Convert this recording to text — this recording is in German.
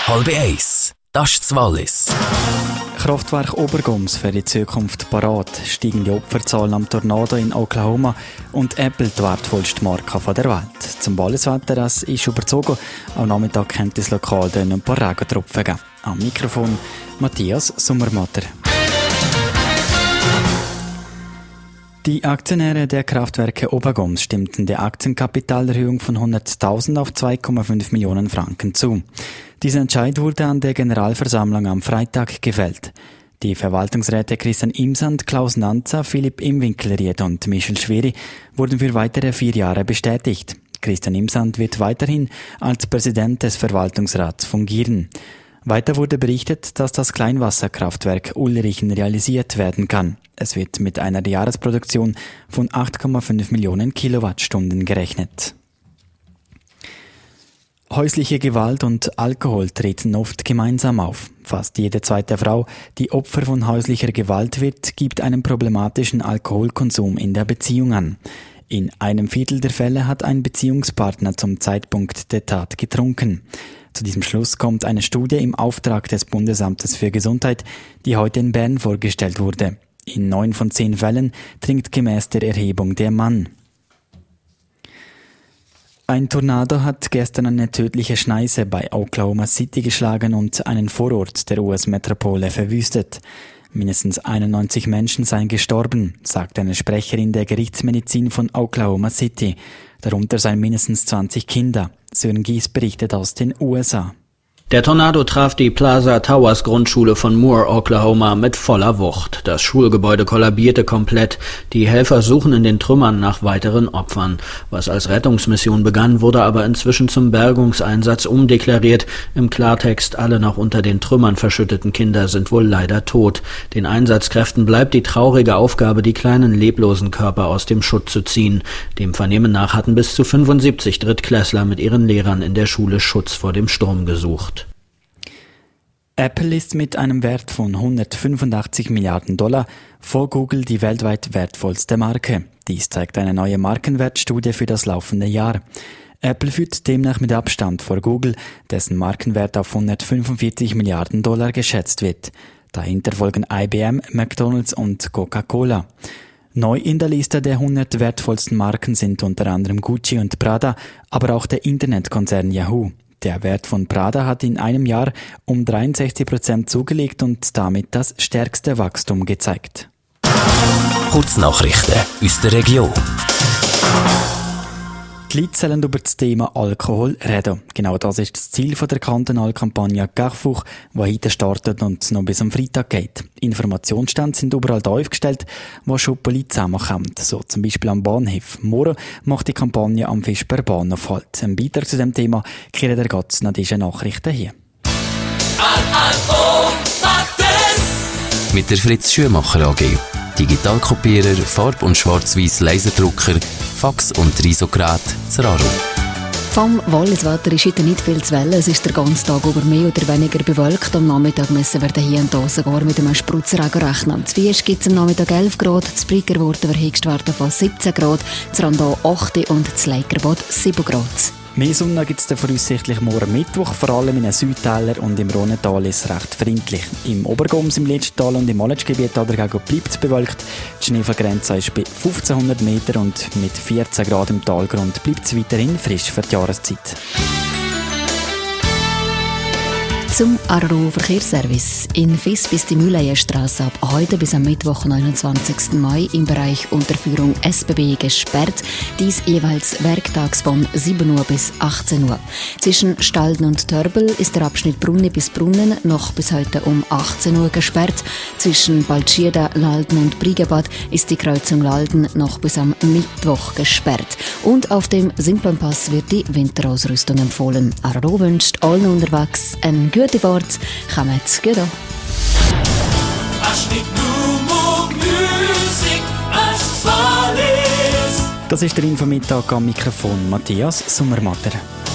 1:30. Das ist das Wallis. Kraftwerk Obergums für die Zukunft parat, steigende Opferzahlen am Tornado in Oklahoma und Apple die wertvollste Marke der Welt. Zum Walliswetter, es ist überzogen. Am Nachmittag könnte es lokal dann ein paar Regentropfen geben. Am Mikrofon Matthias Sommermatter. Die Aktionäre der Kraftwerke Obergums stimmten der Aktienkapitalerhöhung von 100.000 auf 2,5 Millionen Franken zu. Dieser Entscheid wurde an der Generalversammlung am Freitag gefällt. Die Verwaltungsräte Christian Imsand, Klaus Nanza, Philipp Imwinkelried und Michel Schweri wurden für weitere 4 Jahre bestätigt. Christian Imsand wird weiterhin als Präsident des Verwaltungsrats fungieren. Weiter wurde berichtet, dass das Kleinwasserkraftwerk Ullrichen realisiert werden kann. Es wird mit einer Jahresproduktion von 8,5 Millionen Kilowattstunden gerechnet. Häusliche Gewalt und Alkohol treten oft gemeinsam auf. Fast jede zweite Frau, die Opfer von häuslicher Gewalt wird, gibt einen problematischen Alkoholkonsum in der Beziehung an. In 1/4 der Fälle hat ein Beziehungspartner zum Zeitpunkt der Tat getrunken. Zu diesem Schluss kommt eine Studie im Auftrag des Bundesamtes für Gesundheit, die heute in Bern vorgestellt wurde. In 9 von 10 Fällen trinkt gemäß der Erhebung der Mann. Ein Tornado hat gestern eine tödliche Schneise bei Oklahoma City geschlagen und einen Vorort der US-Metropole verwüstet. Mindestens 91 Menschen seien gestorben, sagt eine Sprecherin der Gerichtsmedizin von Oklahoma City. Darunter seien mindestens 20 Kinder. Sören Gies berichtet aus den USA. Der Tornado traf die Plaza Towers Grundschule von Moore, Oklahoma, mit voller Wucht. Das Schulgebäude kollabierte komplett. Die Helfer suchen in den Trümmern nach weiteren Opfern. Was als Rettungsmission begann, wurde aber inzwischen zum Bergungseinsatz umdeklariert. Im Klartext, alle noch unter den Trümmern verschütteten Kinder sind wohl leider tot. Den Einsatzkräften bleibt die traurige Aufgabe, die kleinen leblosen Körper aus dem Schutt zu ziehen. Dem Vernehmen nach hatten bis zu 75 Drittklässler mit ihren Lehrern in der Schule Schutz vor dem Sturm gesucht. Apple ist mit einem Wert von 185 Milliarden Dollar vor Google die weltweit wertvollste Marke. Dies zeigt eine neue Markenwertstudie für das laufende Jahr. Apple führt demnach mit Abstand vor Google, dessen Markenwert auf 145 Milliarden Dollar geschätzt wird. Dahinter folgen IBM, McDonald's und Coca-Cola. Neu in der Liste der 100 wertvollsten Marken sind unter anderem Gucci und Prada, aber auch der Internetkonzern Yahoo. Der Wert von Prada hat in einem Jahr um 63% zugelegt und damit das stärkste Wachstum gezeigt. Kurznachrichten aus der Region. Die Leute sollen über das Thema Alkohol reden. Genau das ist das Ziel der Kantonalkampagne Carrefour, die heute startet und noch bis am Freitag geht. Informationsstände sind überall da aufgestellt, wo schon die Polizei zusammenkommt. So zum Beispiel am Bahnhof. Morgen macht die Kampagne am Fischber Bahnhof Halt. Ein Beitrag zu dem Thema kriegt ihr gerade nach diesen Nachrichten hier. Mit der Fritz Schuhmacher AG. Digitalkopierer, Farb- und Schwarz-Weiß-Laserdrucker, Fax- und Risogerät zur Aro. Vom Walliswetter ist heute nicht viel zu wählen. Es ist der ganze Tag über mehr oder weniger bewölkt. Am Nachmittag müssen wir hier und da sogar mit einem Spritzregen rechnen. Zu Fies gibt es am Nachmittag 11 Grad, zu Briggerwort wir Höchstwerte von 17 Grad, zu Randau 8 und zu Leikerbad 7 Grad. Mehr Sonne gibt es voraussichtlich morgen Mittwoch, vor allem in den Südtälern und im Rhonental ist es recht freundlich. Im Obergums, im Letztal und im Aletschgebiet dagegen bleibt es bewölkt. Die Schneefallgrenze ist bei 1500 Meter und mit 14 Grad im Talgrund bleibt es weiterhin frisch für die Jahreszeit. Zum Aarau-Verkehrsservice. In Fiss bis die Mühleierstraße ab heute bis am Mittwoch, 29. Mai im Bereich Unterführung SBB gesperrt. Dies jeweils werktags von 7 Uhr bis 18 Uhr. Zwischen Stalden und Törbel ist der Abschnitt Brunni bis Brunnen noch bis heute um 18 Uhr gesperrt. Zwischen Baltschirda, Lalden und Briggebad ist die Kreuzung Lalden noch bis am Mittwoch gesperrt. Und auf dem Simplonpass wird die Winterausrüstung empfohlen. Aarau wünscht allen unterwegs einen gute Fahrt, kommt's gut an. Das ist der Infomittag am Mikrofon Matthias Sommermatter.